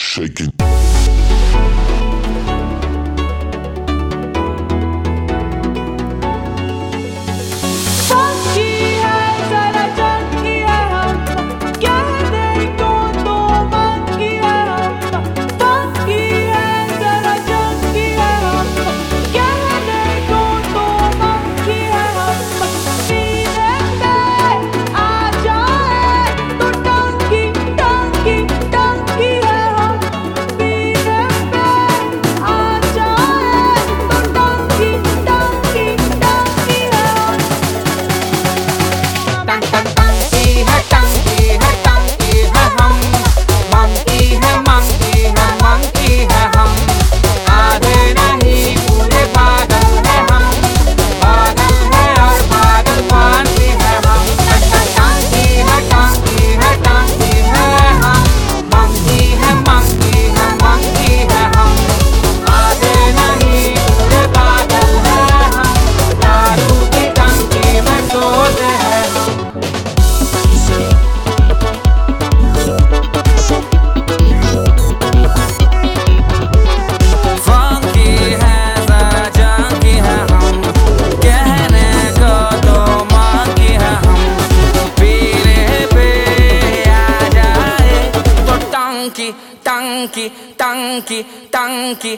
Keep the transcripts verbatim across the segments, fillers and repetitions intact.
shaking. Tanky, tanky, tanky.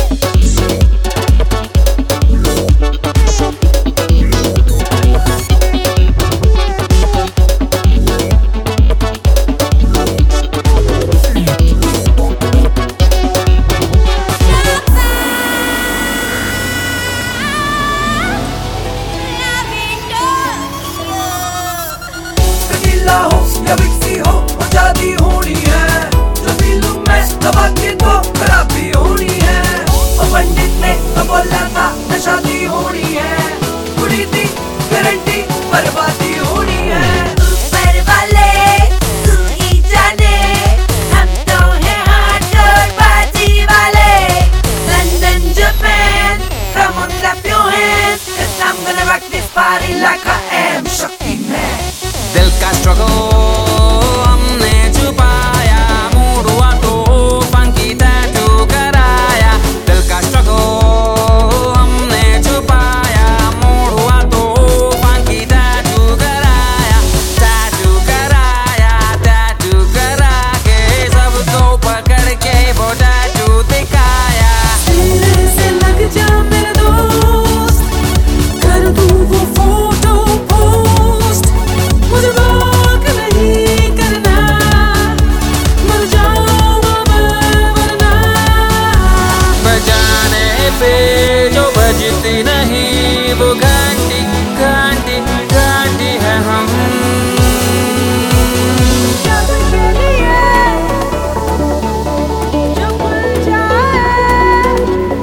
कटीला हो या विक्सी हो, आजादी होनी है। दबा के तो खराबी होनी है। ओ पंडित ने तो बोला था न शादी होनी है। कुड़ी थी गारंटी बर्बादी होनी है। ऊपर वाले तू ही जाने, हम तो हैं हाथ और बाजी वाले। London, Japan, come on clap your hands, 'cause I'm gonna rock this party like I am Shakti Man। दिल का स्ट्रगल हमने छुपाया, मूड हुआ तो फंकी टैटू कराया। दिल का स्ट्रगल हमने छुपाया, मूड हुआ तो फंकी टैटू कराया। टैटू कराया, टैटू करा के सबको पकड़ के वो टैटू दिखाया। सीने से लग जा मेरे दोस्त, कर दूं वो फोटो पोस्ट। मुझे रोक नहीं करना, मर जाऊंगा मैं वरना। बजाने पे जो बजती नहीं वो घंटी घंटी घंटी है हम। सबके लिए जो खुल जाए,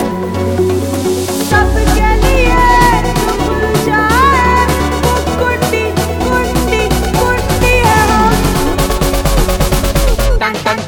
सबके लिए जो खुल जाए, वो कुंडी कुंडी कुंडी है हम। Ton ton